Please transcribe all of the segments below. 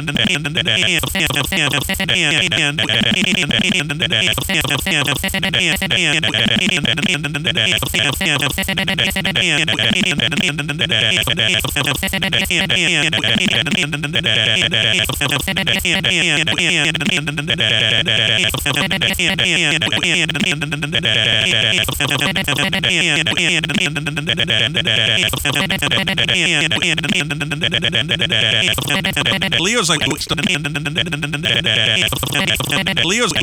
Leo's like Leo's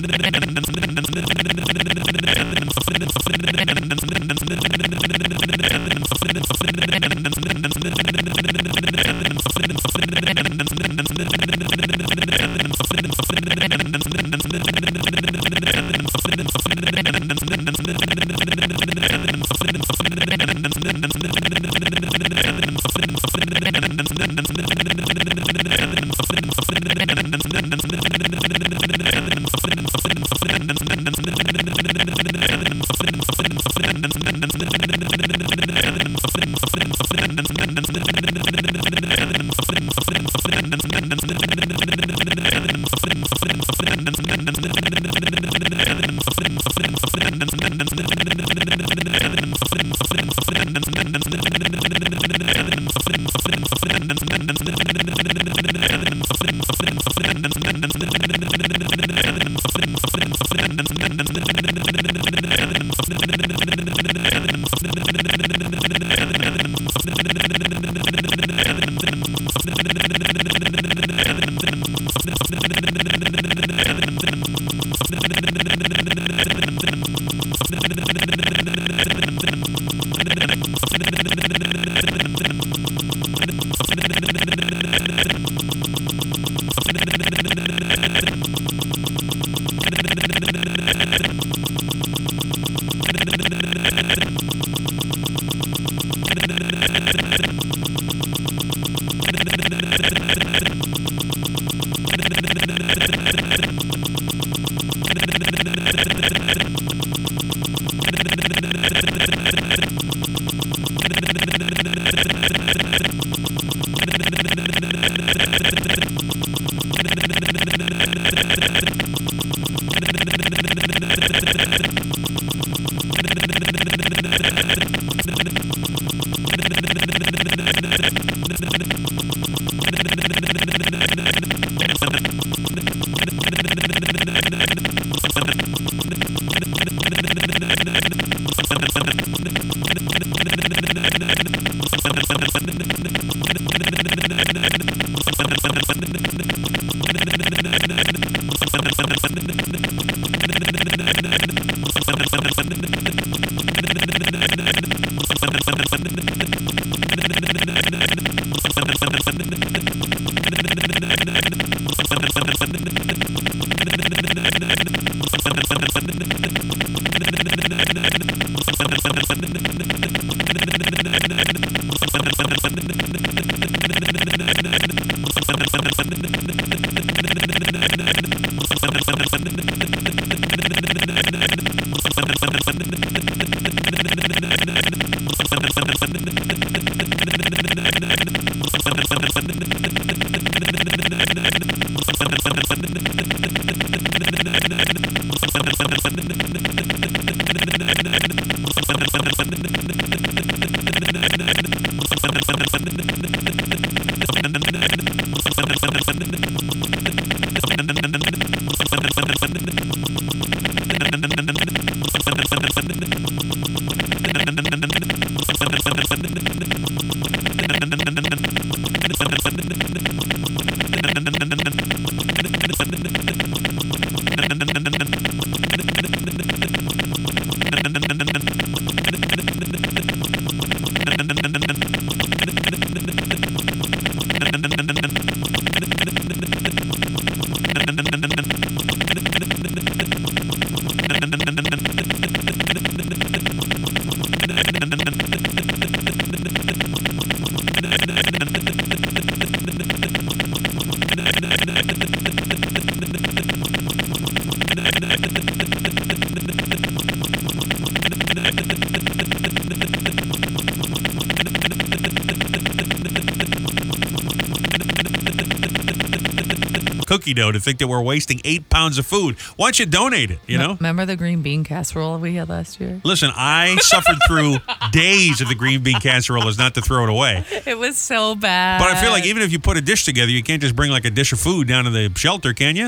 Cookie dough to think that we're wasting 8 pounds of food. Why don't you donate it, you know? Remember the green bean casserole we had last year? Listen, I suffered through days of the green bean casserole as not to throw it away. It was so bad. But I feel like even if you put a dish together, you can't just bring like a dish of food down to the shelter, can you?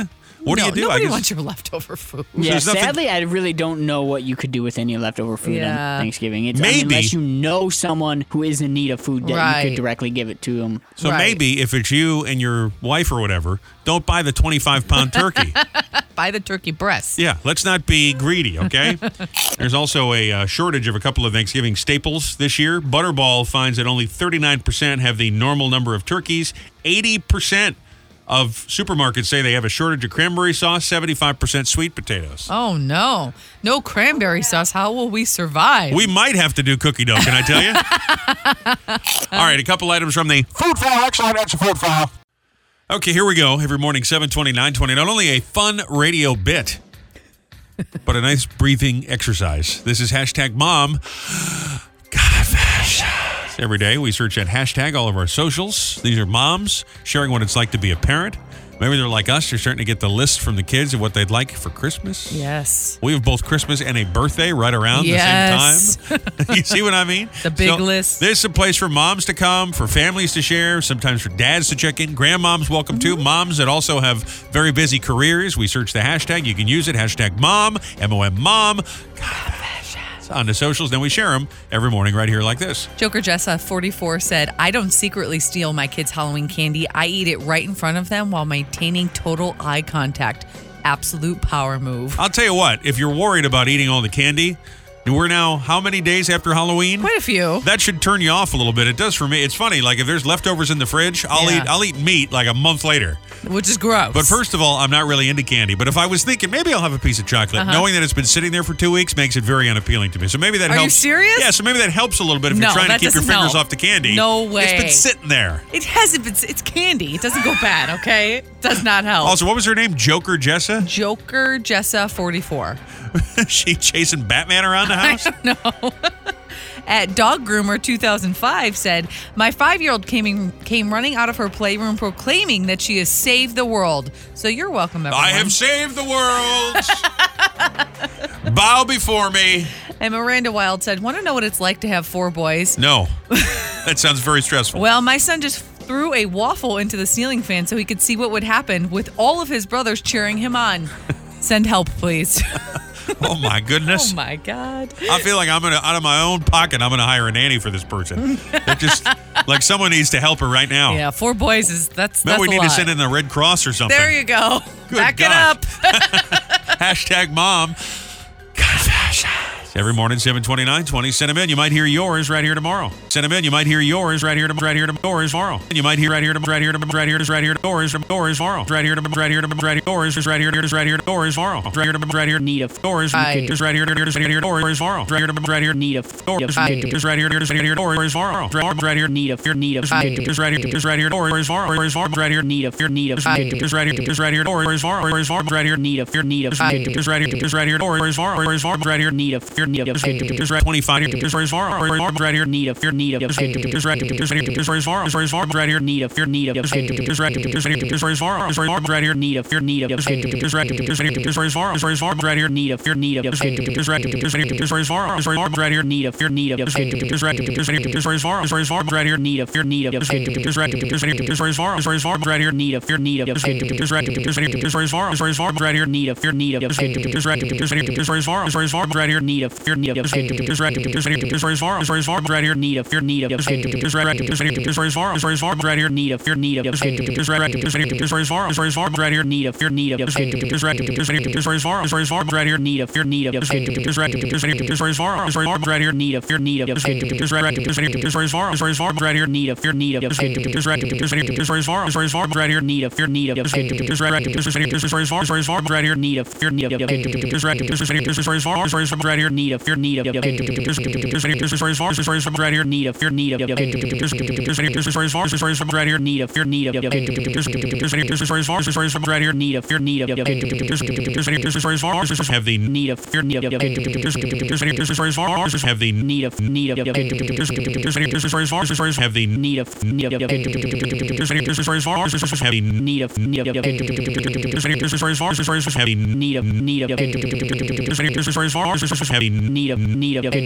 What do you do? Nobody wants your leftover food. Yeah, there's nothing- sadly, I really don't know what you could do with any leftover food Yeah. on Thanksgiving. Maybe. unless you know someone who is in need of food that you Right. could directly give it to them. So Right. maybe if it's you and your wife or whatever, don't buy the 25-pound turkey. Buy the turkey breast. Yeah, let's not be greedy, okay? There's also a shortage of a couple of Thanksgiving staples this year. Butterball finds that only 39% have the normal number of turkeys. 80% of supermarkets say they have a shortage of cranberry sauce, 75% sweet potatoes. Oh, no. No cranberry sauce. How will we survive? We might have to do cookie dough, can I tell you? All right, a couple items from the food file. Excellent, that's a food file. Okay, here we go. Every morning, 7:20, 9:20. Not only a fun radio bit, but a nice breathing exercise. This is hashtag mom. Every day we search that hashtag all of our socials. These are moms sharing what it's like to be a parent. Maybe they're like us. They're starting to get the list from the kids of what they'd like for Christmas. Yes. We have both Christmas and a birthday right around Yes. the same time. You see what I mean? The big list. This is a place for moms to come, for families to share, sometimes for dads to check in. Grandmoms welcome too. Moms that also have very busy careers. We search the hashtag. You can use it. Hashtag mom, M-O-M mom. On the socials. Then we share them every morning right here like this. Joker Jessa 44 said, I don't secretly steal my kids' Halloween candy. I eat it right in front of them while maintaining total eye contact. Absolute power move. I'll tell you what, if you're worried about eating all the candy, we're now how many days after Halloween? Quite a few. That should turn you off a little bit. It does for me. It's funny. Like if there's leftovers in the fridge, I'll eat meat like a month later. Which is gross. But first of all, I'm not really into candy. But if I was thinking maybe I'll have a piece of chocolate, knowing that it's been sitting there for 2 weeks makes it very unappealing to me. So maybe that helps. Are you serious? Yeah. So maybe that helps a little bit if No, you're trying to that keep your doesn't fingers help. off the candy. No way. It's been sitting there. It hasn't been. It's candy. It doesn't go bad, okay? It does not help. Also, what was her name? Joker Jessa? Joker Jessa 44. She chasing Batman around the house? No. At Dog Groomer 2005 said, my 5-year-old came running out of her playroom proclaiming that she has saved the world. So you're welcome, everyone. I have saved the world. Bow before me. And Miranda Wild said, want to know what it's like to have 4 boys? No. That sounds very stressful. Well, my son just threw a waffle into the ceiling fan so he could see what would happen with all of his brothers cheering him on. Send help, please. Oh my goodness. Oh my God. I feel like out of my own pocket, I'm gonna hire a nanny for this person. They're just like someone needs to help her right now. Yeah, 4 boys that's Maybe we a need lot. to send in the Red Cross or something. There you go. Good Back gosh. it up. Hashtag mom. Every morning, 7:29:20. Send them in. You might hear yours right here tomorrow. Send them in. You might hear yours right here tomorrow. You might hear right here tomorrow. Yours tomorrow. Right here yours tomorrow. Right here Need of doors. Right. Just right here doors tomorrow. Right here need of Right. just right here doors tomorrow. Right here need of Right. just right here doors tomorrow. Right here need of Right. just right here doors tomorrow. Right here need of Right. just right here doors tomorrow. Right here need of just right 25 just right right here need of just right right here need of need of just right right here need of need of just right just right here need of just right just right need of just right here need of just right right here need of need of just right just right here need of need of just right need of right here need of just right need of just right just right here need of need of just right right here need of just right right here need of need of just right right here need of need of just right right here need of need of just right just right here need of need of just right right here need of need of just right right here need of need of just right right here need of need of just right right here need of just right right here need of need of just right here need of need of right here need of need of right here need of need of right here need of need of have the need of need of have the need of need of have the need of need of have the need of need of have the need of need of have the need of need of need of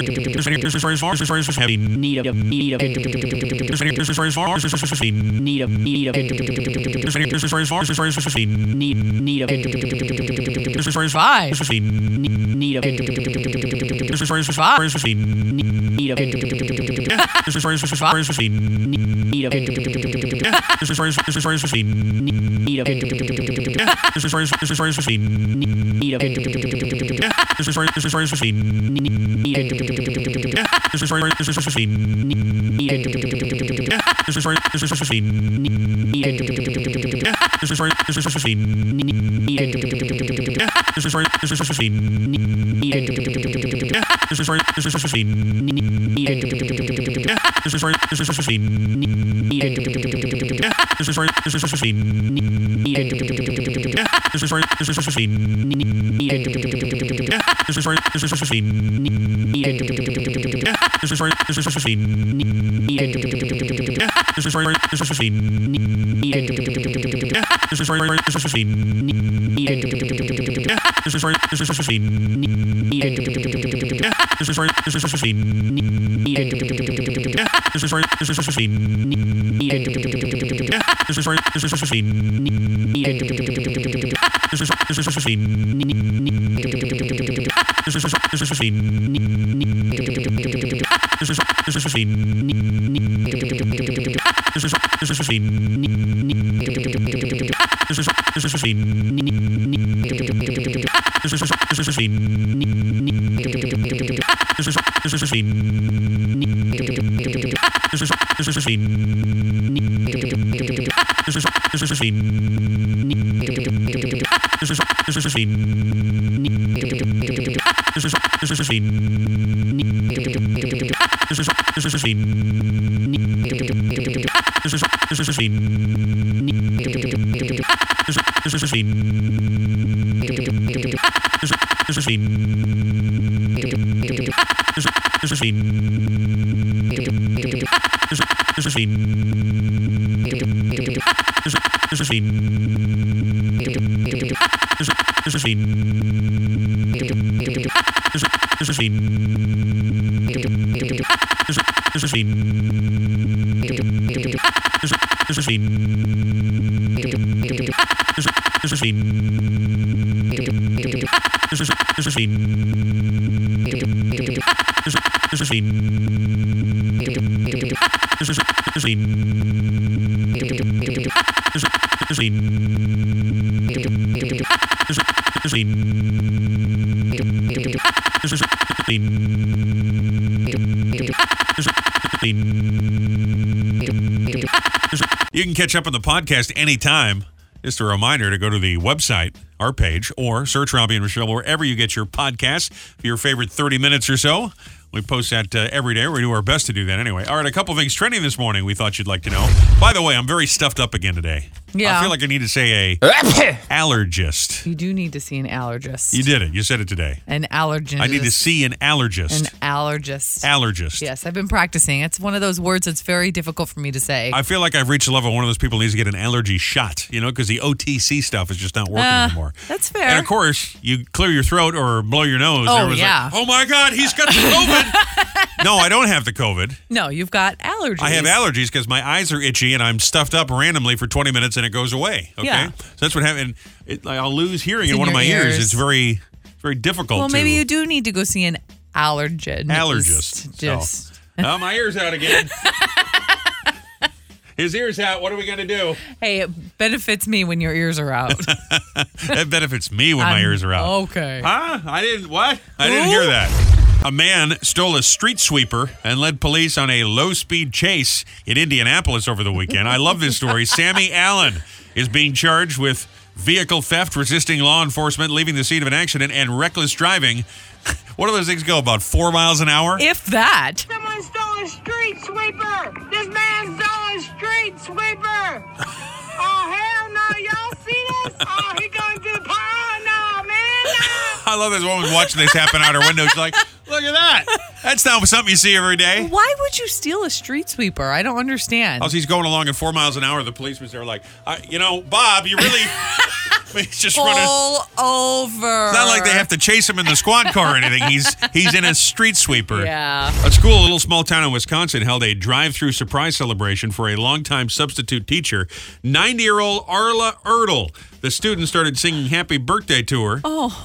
You can catch up on the podcast anytime. Just a reminder to go to the website, our page, or search Robbie and Rochelle wherever you get your podcasts for your favorite 30 minutes or so. We post that every day. We do our best to do that anyway. All right, a couple things trending this morning we thought you'd like to know. By the way, I'm very stuffed up again today. Yeah. I feel like I need to say a allergist. You do need to see an allergist. You did it. You said it today. An allergist. I need to see an allergist. An allergist. Allergist. Yes, I've been practicing. It's one of those words that's very difficult for me to say. I feel like I've reached the level one of those people who needs to get an allergy shot, because the OTC stuff is just not working anymore. That's fair. And of course, you clear your throat or blow your nose. Oh, everyone's yeah. like, oh my God, he's got the COVID. No, I don't have the COVID. No, you've got allergies. I have allergies because my eyes are itchy and I'm stuffed up randomly for 20 minutes and it goes away. Okay? Yeah. So that's what happened. I'll lose hearing in in one of my your ears. ears. It's very, very difficult Well, to... maybe you do need to go see an allergist. Allergist. Oh, my ear's out again. His ear's out. What are we going to do? Hey, it benefits me when your ears are out. That benefits me when my ears are out. Okay. Huh? I didn't hear that. A man stole a street sweeper and led police on a low-speed chase in Indianapolis over the weekend. I love this story. Sammy Allen is being charged with vehicle theft, resisting law enforcement, leaving the scene of an accident, and reckless driving. What do those things go, about 4 miles an hour? If that. Someone stole a street sweeper! This man stole a street sweeper! Oh, hell no, y'all see this? Oh, he going to the pond? No, man, no! I love this woman watching this happen out her window. She's like, look at that. That's not something you see every day. Why would you steal a street sweeper? I don't understand. As he's going along at 4 miles an hour, the policemen are like, Bob, you really... He's just running. Pull over. It's not like they have to chase him in the squad car or anything. He's in a street sweeper. Yeah. A school, a little small town in Wisconsin, held a drive-through surprise celebration for a longtime substitute teacher, 90-year-old Arla Ertl. The students started singing happy birthday to her.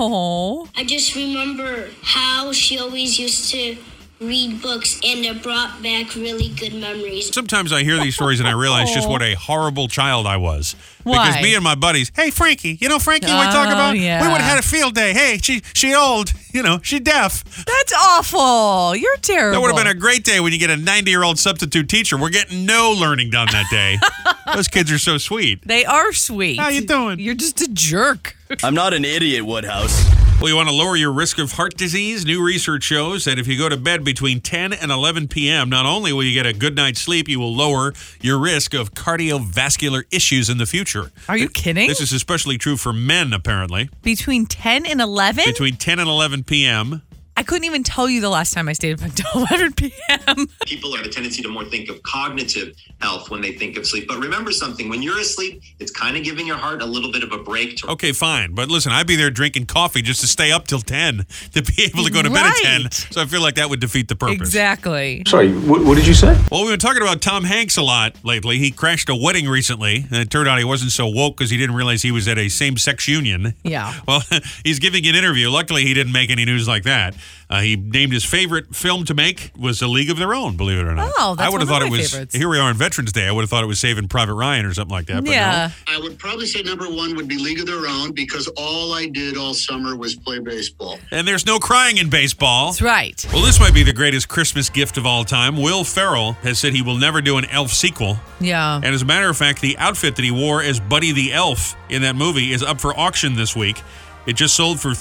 Oh. I just remember how she always used to read books, and it brought back really good memories. Sometimes I hear these stories and I realize just what a horrible child I was. Why? Because me and my buddies, hey, Frankie, you know Frankie we talk about? Yeah. We would have had a field day. Hey, she old, she deaf. That's awful. You're terrible. That would have been a great day when you get a 90-year-old substitute teacher. We're getting no learning done that day. Those kids are so sweet. They are sweet. How you doing? You're just a jerk. I'm not an idiot, Woodhouse. Well, you want to lower your risk of heart disease? New research shows that if you go to bed between 10 and 11 p.m., not only will you get a good night's sleep, you will lower your risk of cardiovascular issues in the future. Are you kidding? This is especially true for men, apparently. Between 10 and 11? Between 10 and 11 p.m. I couldn't even tell you the last time I stayed up until 11 p.m. People have a tendency to more think of cognitive health when they think of sleep. But remember something, when you're asleep, it's kind of giving your heart a little bit of a break. Okay, fine. But listen, I'd be there drinking coffee just to stay up till 10, to be able to go to bed at 10. So I feel like that would defeat the purpose. Exactly. Sorry, what did you say? Well, we've been talking about Tom Hanks a lot lately. He crashed a wedding recently, and it turned out he wasn't so woke because he didn't realize he was at a same-sex union. Yeah. Well, he's giving an interview. Luckily, he didn't make any news like that. He named his favorite film to make was A League of Their Own, believe it or not. Oh, that's I would have one thought of it my was, favorites. here we are on Veterans Day, I would have thought it was Saving Private Ryan or something like that. But Yeah. no. I would probably say number one would be League of Their Own because all I did all summer was play baseball. And there's no crying in baseball. That's right. Well, this might be the greatest Christmas gift of all time. Will Ferrell has said he will never do an Elf sequel. Yeah. And as a matter of fact, the outfit that he wore as Buddy the Elf in that movie is up for auction this week. It just sold for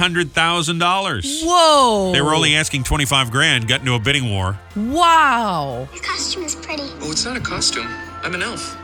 $300,000. Whoa. They were only asking $25,000, got into a bidding war. Wow. Your costume is pretty. Oh, it's not a costume. I'm an elf.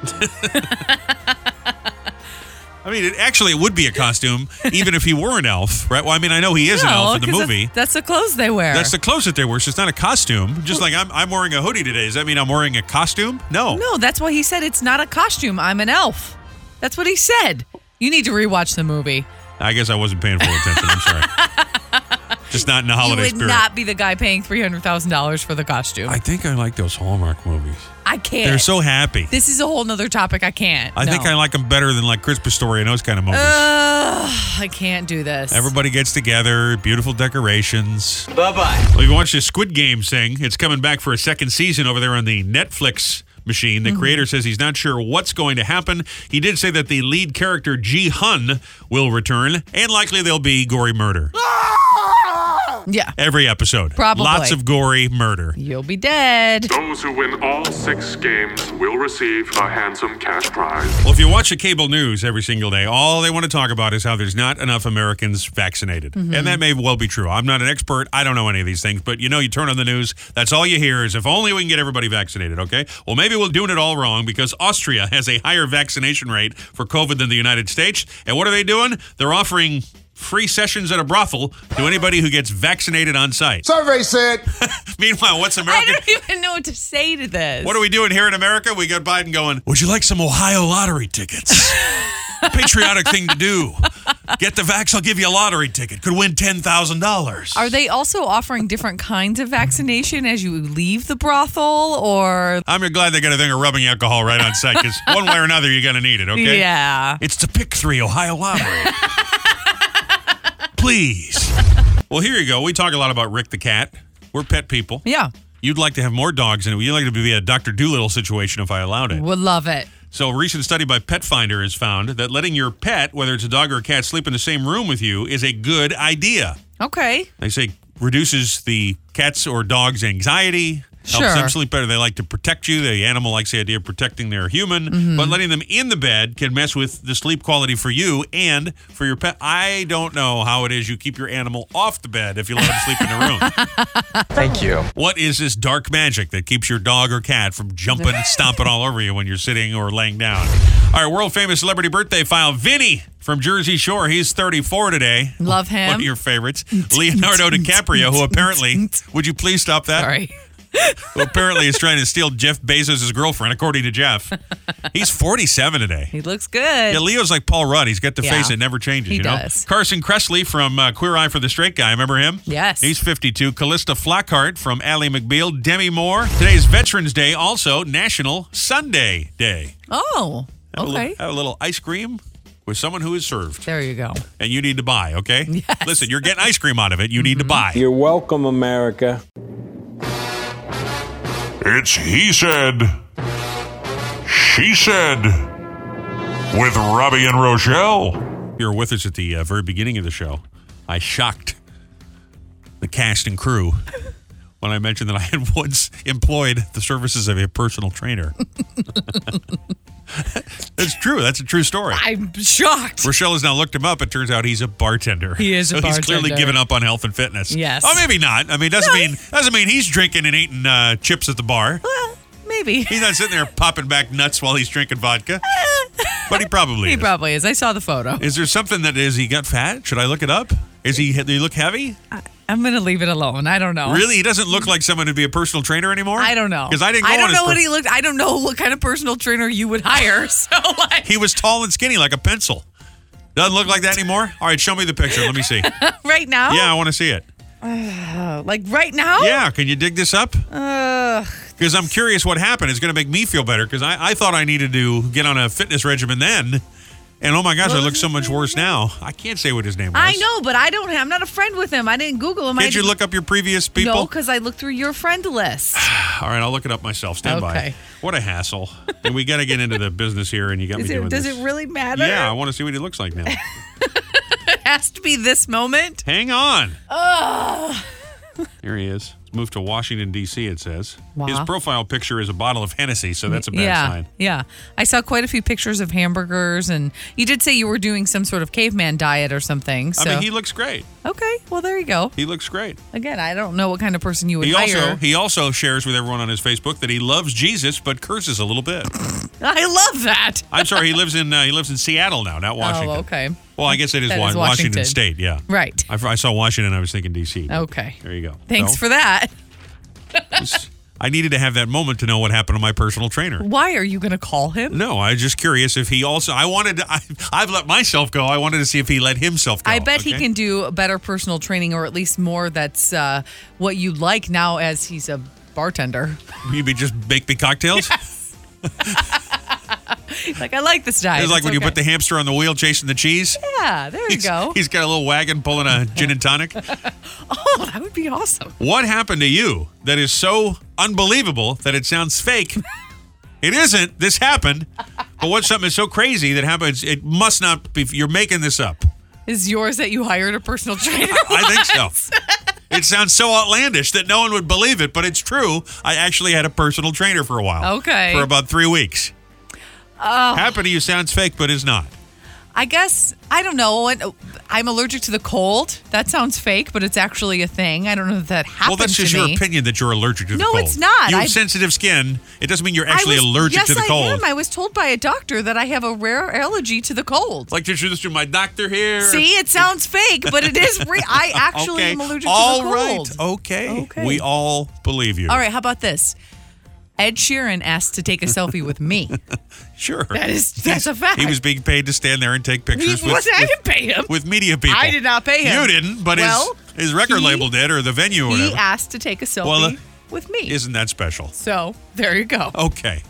I mean, it would be a costume, even if he were an elf, right? Well, I mean, I know he is an elf in the 'cause movie. That's the clothes they wear. That's the clothes that they wear, so it's not a costume. Just like I'm wearing a hoodie today. Does that mean I'm wearing a costume? No. No, that's why he said it's not a costume. I'm an elf. That's what he said. You need to rewatch the movie. I guess I wasn't paying full attention. I'm sorry. Just not in the holiday You would spirit. not be the guy paying $300,000 for the costume. I think I like those Hallmark movies. I can't. They're so happy. This is a whole nother topic. I can't. I think I like them better than like Christmas Story and those kind of movies. I can't do this. Everybody gets together, beautiful decorations. Bye-bye. Well, if you watch the Squid Game thing, it's coming back for a second season over there on the Netflix machine. The creator says he's not sure what's going to happen. He did say that the lead character, Ji Hun, will return, and likely there'll be gory murder. Yeah. Every episode. Probably. Lots of gory murder. You'll be dead. Those who win all 6 games will receive a handsome cash prize. Well, if you watch the cable news every single day, all they want to talk about is how there's not enough Americans vaccinated. And that may well be true. I'm not an expert. I don't know any of these things. But, you turn on the news, that's all you hear is if only we can get everybody vaccinated, okay? Well, maybe we're doing it all wrong because Austria has a higher vaccination rate for COVID than the United States. And what are they doing? They're offering free sessions at a brothel to anybody who gets vaccinated on site. Survey said. Meanwhile, what's I America? don't even know what to say to this. What are we doing here in America? We got Biden going, would you like some Ohio lottery tickets? Patriotic thing to do. Get the vax, I'll give you a lottery ticket. Could win $10,000. Are they also offering different kinds of vaccination as you leave the brothel, or? I'm glad they got a thing of rubbing alcohol right on site because one way or another you're going to need it, okay? Yeah. It's the Pick 3 Ohio lottery. Please. Well, here you go. We talk a lot about Rick the cat. We're pet people. Yeah. You'd like to have more dogs in it. You'd like it to be a Dr. Dolittle situation if I allowed it. Would love it. So a recent study by Pet Finder has found that letting your pet, whether it's a dog or a cat, sleep in the same room with you is a good idea. Okay. They say reduces the cat's or dog's anxiety, helps Sure. them sleep better. They like to protect you. The animal likes the idea of protecting their human, but letting them in the bed can mess with the sleep quality for you and for your pet. I don't know how it is you keep your animal off the bed if you let them sleep in the room. Thank you. What is this dark magic that keeps your dog or cat from jumping and stomping all over you when you're sitting or laying down? All right, world famous celebrity birthday file. Vinny from Jersey Shore. He's 34 today. Love him. One of your favorites. Leonardo DiCaprio, who apparently, would you please stop that? Sorry. who apparently is trying to steal Jeff Bezos' girlfriend, according to Jeff. He's 47 today. He looks good. Yeah, Leo's like Paul Rudd. He's got the face that never changes. He does. Carson Kressley from Queer Eye for the Straight Guy. Remember him? Yes. He's 52. Callista Flockhart from Ally McBeal. Demi Moore. Today's Veterans Day, also National Sunday Day. Oh, okay. Have a little ice cream with someone who is served. There you go. And you need to buy, okay? Yes. Listen, you're getting ice cream out of it. You need to buy. You're welcome, America. It's He Said, She Said, with Robbie and Rochelle. You were with us at the very beginning of the show. I shocked the cast and crew when I mentioned that I had once employed the services of a personal trainer. That's true. That's a true story. I'm shocked. Rochelle has now looked him up. It turns out he's a bartender. He is a bartender. He's clearly given up on health and fitness. Yes. Oh, maybe not. I mean, doesn't mean he's drinking and eating chips at the bar. Well, maybe. He's not sitting there popping back nuts while he's drinking vodka. But he probably is. He probably is. I saw the photo. Is there something is he got fat? Should I look it up? Do you look heavy? I'm going to leave it alone. I don't know. Really? He doesn't look like someone who'd be a personal trainer anymore? I don't know. Because I didn't go I don't on know what he looked. I don't know what kind of personal trainer you would hire. So he was tall and skinny like a pencil. Doesn't look like that anymore? All right, show me the picture. Let me see. Right now? Yeah, I want to see it. Like right now? Yeah, can you dig this up? Because I'm curious what happened. It's going to make me feel better because I thought I needed to get on a fitness regimen then. And oh my gosh, I look so much worse now. I can't say what his name was. I know, but I'm not a friend with him. I didn't Google him. Can't you look up your previous people? No, because I looked through your friend list. All right, I'll look it up myself. Stand by. What a hassle. And we got to get into the business here, and you got me doing this. Does it really matter? Yeah, I want to see what he looks like now. It has to be this moment. Hang on. Oh. Here he is. He's moved to Washington, D.C., it says. Wow. His profile picture is a bottle of Hennessy, so that's a bad sign. Yeah. I saw quite a few pictures of hamburgers, and you did say you were doing some sort of caveman diet or something. So. I mean, he looks great. Okay, well, there you go. He looks great. Again, I don't know what kind of person you would hire. He also shares with everyone on his Facebook that he loves Jesus, but curses a little bit. I love that. I'm sorry, he lives in Seattle now, not Washington. Oh, okay. Well, I guess it is Washington State, yeah. Right. I saw Washington, I was thinking D.C. Okay. There you go. Thanks for that. I needed to have that moment to know what happened to my personal trainer. Why are you going to call him? No, I was just curious if he also. I've let myself go. I wanted to see if he let himself go. I bet he can do better personal training, or at least more. That's what you like now, as he's a bartender. You mean just make me cocktails? Like, I like this diet. It's like when you put the hamster on the wheel chasing the cheese. Yeah, there you go. He's got a little wagon pulling a gin and tonic. Oh, that would be awesome. What happened to you that is so unbelievable that it sounds fake? It isn't. This happened. But what's something that's so crazy that happens? It must not be. You're making this up. Is yours that you hired a personal trainer? I think so. It sounds so outlandish that no one would believe it, but it's true. I actually had a personal trainer for a while. Okay. For about 3 weeks. Happened to you sounds fake, but is not. I guess, I don't know. I'm allergic to the cold. That sounds fake, but it's actually a thing. I don't know if that happened to me. Well, that's just your opinion that you're allergic to the cold. No, it's not. You have sensitive skin. It doesn't mean you're actually allergic to the cold. Yes, I am. I was told by a doctor that I have a rare allergy to the cold. Like to introduce you to my doctor here. See, it sounds fake, but it is real. I actually am allergic to the cold. All right. Okay. We all believe you. All right. How about this? Ed Sheeran asked to take a selfie with me. Sure. That's a fact. He was being paid to stand there and take pictures I didn't pay him. with media people. I did not pay him. You didn't, but his record label did, or the venue or whatever. He asked to take a selfie with me. Isn't that special? So, there you go. Okay.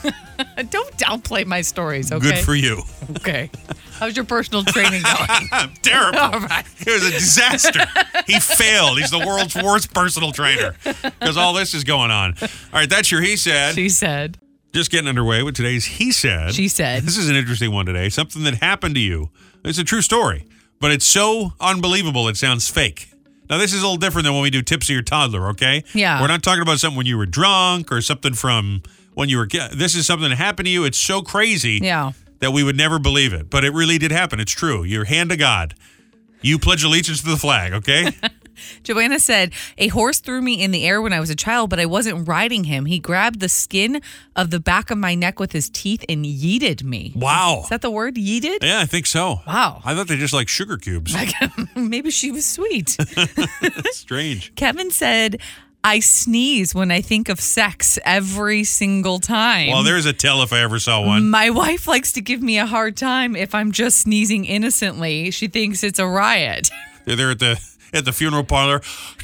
Don't downplay my stories, okay? Good for you. Okay. How's your personal training going? Terrible. All right. It was a disaster. He failed. He's the world's worst personal trainer because all this is going on. All right, that's your He Said. She said. Just getting underway with today's He Said. She said. This is an interesting one today. Something that happened to you. It's a true story, but it's so unbelievable it sounds fake. Now, this is a little different than when we do Tipsy or Toddler, okay? Yeah. We're not talking about something when you were drunk or something from when you were... This is something that happened to you. It's so crazy that we would never believe it, but it really did happen. It's true. Your hand to God. You pledge allegiance to the flag, okay? Joanna said, a horse threw me in the air when I was a child, but I wasn't riding him. He grabbed the skin of the back of my neck with his teeth and yeeted me. Wow. Is that the word, yeeted? Yeah, I think so. Wow. I thought they just like sugar cubes. Maybe she was sweet. Strange. Kevin said, I sneeze when I think of sex every single time. Well, there's a tell if I ever saw one. My wife likes to give me a hard time if I'm just sneezing innocently. She thinks it's a riot. They're there at the funeral parlor.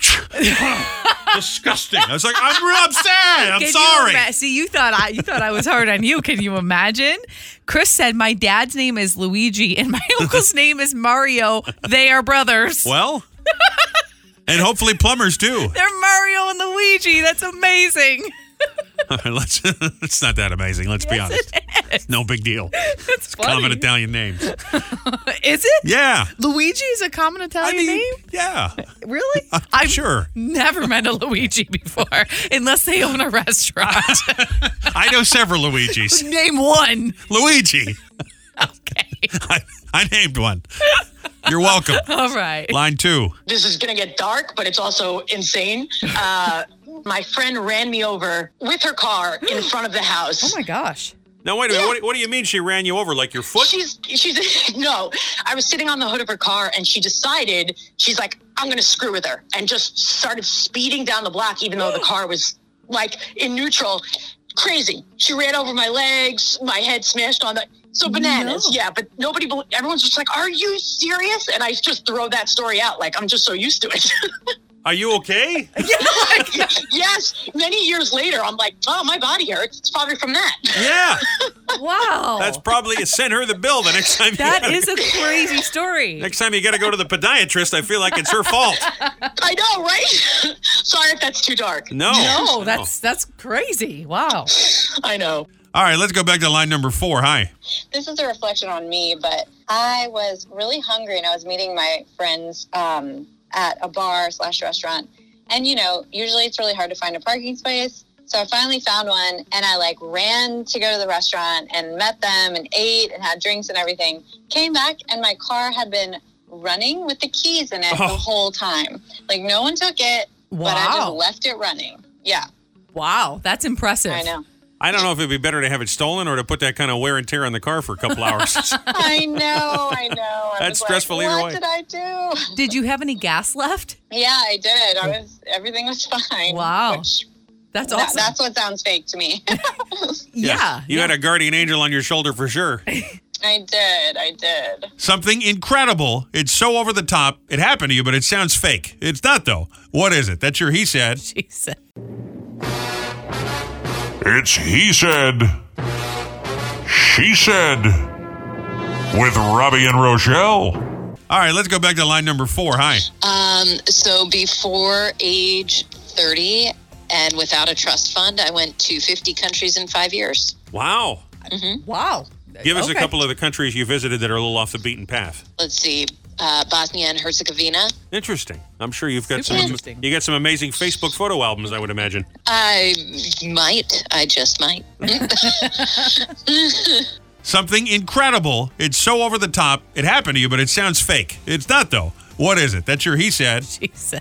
Disgusting. I was like, I'm real upset. I'm sorry. See, you thought I was hard on you. Can you imagine? Chris said my dad's name is Luigi and my uncle's name is Mario. They are brothers. Well, and hopefully plumbers too. They're Mario and Luigi. That's amazing. All right, it's not that amazing. Let's be honest. It is. No big deal. It's funny. Common Italian names. Is it? Yeah. Luigi is a common Italian name? Yeah. Really? I'm sure. Never met a Luigi before, unless they own a restaurant. I know several Luigis. Name one. Luigi. Okay. I named one. You're welcome. All right. Line 2. This is going to get dark, but it's also insane. My friend ran me over with her car in front of the house. Oh, my gosh. Now, wait a minute. What do you mean she ran you over? Like your foot? She's no. I was sitting on the hood of her car, and she decided, she's like, I'm going to screw with her, and just started speeding down the block, even though the car was, like, in neutral. Crazy. She ran over my legs, my head smashed on the... So bananas, yeah, but everyone's just like, are you serious? And I just throw that story out, like, I'm just so used to it. Are you okay? Yes. Many years later, I'm like, oh, my body hurts. It's probably from that. Yeah. Wow. That's probably send her the bill the next time. That is a crazy story. Next time you got to go to the podiatrist, I feel like it's her fault. I know, right? Sorry if that's too dark. No, that's crazy. Wow. I know. All right, let's go back to line number 4. Hi. This is a reflection on me, but I was really hungry and I was meeting my friends at a bar/restaurant. And, usually it's really hard to find a parking space. So I finally found one and I ran to go to the restaurant and met them and ate and had drinks and everything. Came back and my car had been running with the keys in it the whole time. No one took it, but I just left it running. Yeah. Wow, that's impressive. I know. I don't know if it'd be better to have it stolen or to put that kind of wear and tear on the car for a couple hours. I know. That's stressful either way. What did I do? Did you have any gas left? Yeah, I did. Everything was fine. Wow. That's awesome. That's what sounds fake to me. Yeah. You had a guardian angel on your shoulder for sure. I did. Something incredible. It's so over the top. It happened to you, but it sounds fake. It's not, though. What is it? That's your he said. She said. It's He Said, She Said, with Robbie and Rochelle. All right, let's go back to line number 4. Hi. So before age 30 and without a trust fund, I went to 50 countries in 5 years. Wow. Mm-hmm. Wow. Give us a couple of the countries you visited that are a little off the beaten path. Let's see. Bosnia and Herzegovina. Interesting. I'm sure you've got Super interesting. You got some amazing Facebook photo albums, I would imagine. I just might. Something incredible. It's so over the top. It happened to you, but it sounds fake. It's not, though. What is it? That's your he said. She said.